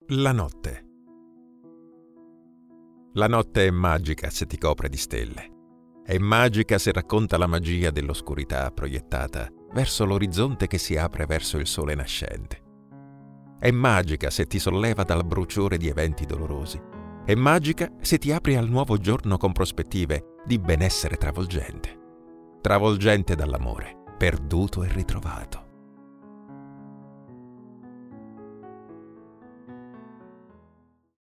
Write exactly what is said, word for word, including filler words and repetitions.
La notte. La notte è magica se ti copre di stelle. È magica se racconta la magia dell'oscurità proiettata verso l'orizzonte che si apre verso il sole nascente. È magica se ti solleva dal bruciore di eventi dolorosi. È magica se ti apri al nuovo giorno con prospettive di benessere travolgente. Travolgente dall'amore, perduto e ritrovato.